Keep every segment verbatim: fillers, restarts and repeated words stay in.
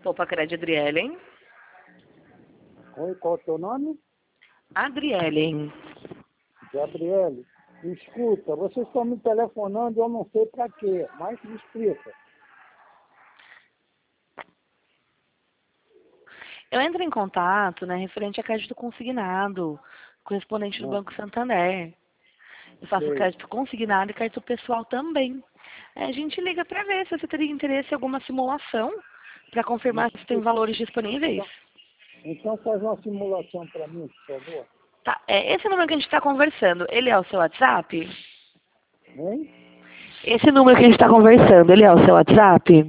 Poupa Crédito Adrielen. Oi, qual é o teu nome? Adrielen. Gabriele. Escuta, vocês estão me telefonando, eu não sei para quê, mas me explica. Eu entro em contato, né, referente a crédito consignado, correspondente do Não Banco Santander. Eu faço sei. crédito consignado e crédito pessoal também. É, a gente liga para ver se você teria interesse em alguma simulação para confirmar se tem valores disponíveis. Então faz uma simulação para mim, por favor. Tá, é, esse número que a gente está conversando, ele é o seu WhatsApp? Hein? Esse número que a gente está conversando, ele é o seu WhatsApp?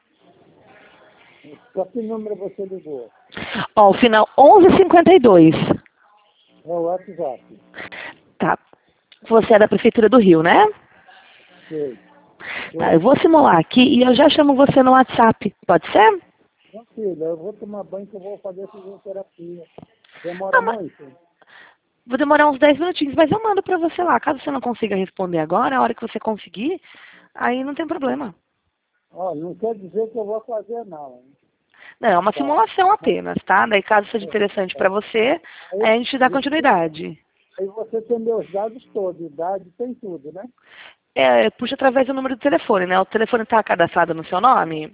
Para que número você ligou? Ó, o final onze cinquenta e dois. É o WhatsApp. Tá. Você é da Prefeitura do Rio, né? Sei. Tá, eu vou simular aqui e eu já chamo você no WhatsApp. Pode ser? Não, filha, eu vou tomar banho que eu vou fazer fisioterapia. Demora Ah, mas muito? vou demorar uns dez minutinhos, mas eu mando pra você lá. Caso você não consiga responder agora, a hora que você conseguir, aí não tem problema. Ó, não quer dizer que eu vou fazer, não. Não, é uma Tá. simulação apenas, tá? Daí caso seja interessante pra você, Aí, aí a gente dá continuidade. aí você tem meus dados todos, idade, tem tudo, né? É, puxa através do número do telefone, né? O telefone tá cadastrado no seu nome?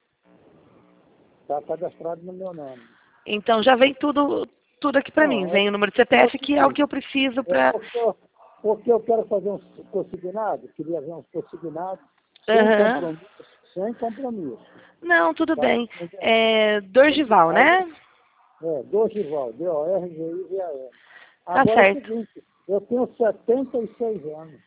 Está cadastrado no meu nome. Então já vem tudo, tudo aqui pra mim. Não, é, Vem o número do é o C P F, que é o seguinte, que eu preciso é pra... porque eu, porque eu quero fazer um consignado, queria ver uns consignados, sem Aham. compromisso, sem compromisso. Não, tudo Tá? bem. É Dorgival, Aí, né? é, Dorgival, D O R G I V A L. Tá Agora é o certo. seguinte, eu tenho setenta e seis anos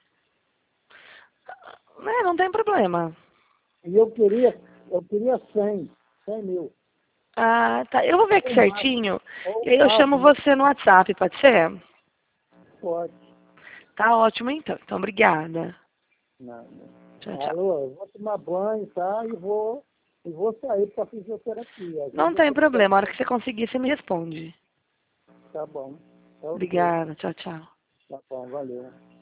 É, não tem problema. e eu queria, eu queria cem, cem mil. Ah, tá. Eu vou ver aqui Ou mais, certinho. E ou aí eu mais, chamo né? você no WhatsApp, pode ser? Pode. Tá ótimo então. Então, obrigada. Não, Tchau, não. tchau. Alô, eu vou tomar banho, tá? E vou, e vou sair para fisioterapia. Às Não vezes eu tem tenho que... problema. A hora que você conseguir, você me responde. Tá bom. Tá ok. Obrigada. Tchau, tchau. Tá bom, valeu.